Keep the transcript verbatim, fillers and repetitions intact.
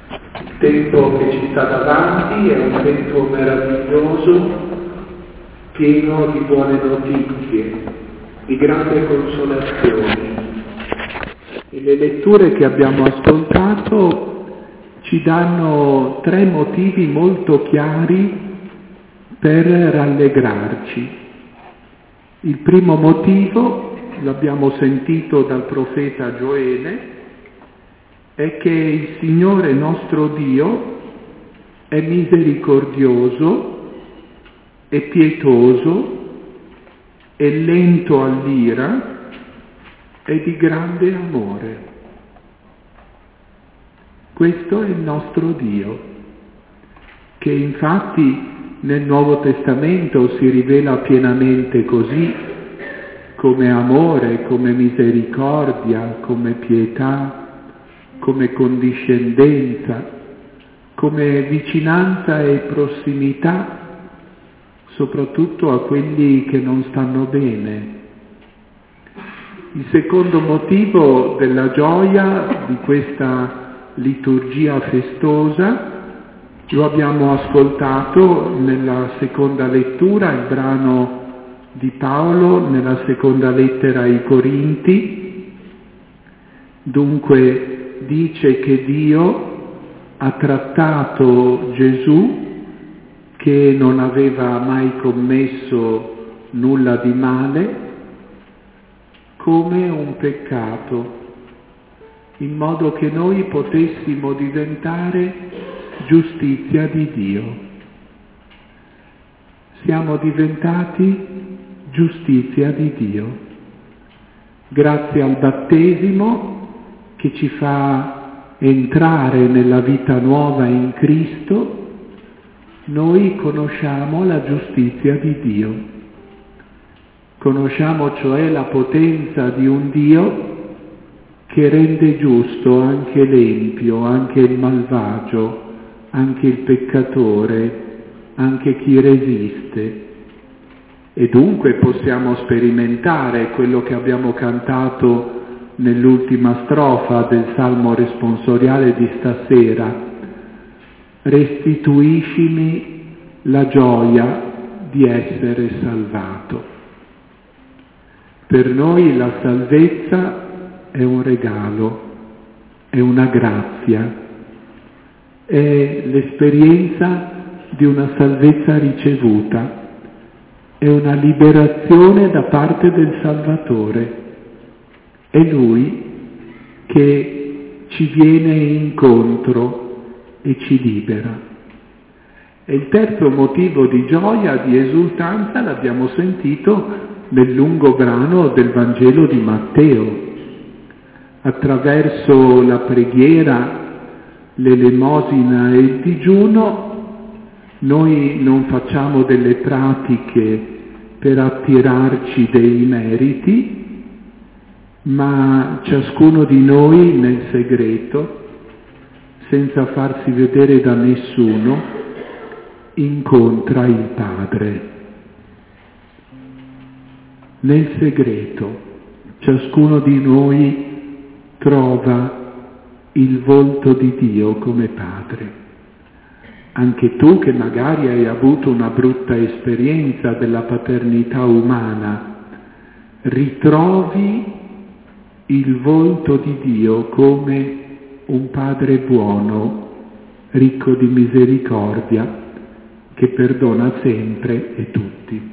Il tempo che ci sta davanti è un tempo meraviglioso, pieno di buone notizie, di grande consolazione. E le letture che abbiamo ascoltato ci danno tre motivi molto chiari per rallegrarci. Il primo motivo, l'abbiamo sentito dal profeta Gioele, è che il Signore nostro Dio è misericordioso, è pietoso, è lento all'ira, è di grande amore. Questo è il nostro Dio, che infatti nel Nuovo Testamento si rivela pienamente così, come amore, come misericordia, come pietà, come condiscendenza, come vicinanza e prossimità, soprattutto a quelli che non stanno bene. Il secondo motivo della gioia di questa liturgia festosa lo abbiamo ascoltato nella seconda lettura, il brano di Paolo nella seconda lettera ai Corinti. Dunque dice che Dio ha trattato Gesù, che non aveva mai commesso nulla di male, come un peccato, in modo che noi potessimo diventare giustizia di Dio. Siamo diventati giustizia di Dio, grazie al battesimo che ci fa entrare nella vita nuova in Cristo. Noi conosciamo la giustizia di Dio, conosciamo cioè la potenza di un Dio che rende giusto anche l'empio, anche il malvagio, anche il peccatore, anche chi resiste. E dunque possiamo sperimentare quello che abbiamo cantato nell'ultima strofa del Salmo responsoriale di stasera: restituiscimi la gioia di essere salvato. Per noi la salvezza è un regalo, è una grazia, è l'esperienza di una salvezza ricevuta, è una liberazione da parte del Salvatore. È Lui che ci viene incontro e ci libera. E il terzo motivo di gioia, di esultanza, l'abbiamo sentito nel lungo brano del Vangelo di Matteo. Attraverso la preghiera, l'elemosina e il digiuno, noi non facciamo delle pratiche per attirarci dei meriti, ma ciascuno di noi nel segreto, senza farsi vedere da nessuno, incontra il Padre. Nel segreto, ciascuno di noi trova il volto di Dio come Padre. Anche tu che magari hai avuto una brutta esperienza della paternità umana, ritrovi il volto di Dio come un Padre buono, ricco di misericordia, che perdona sempre e tutti.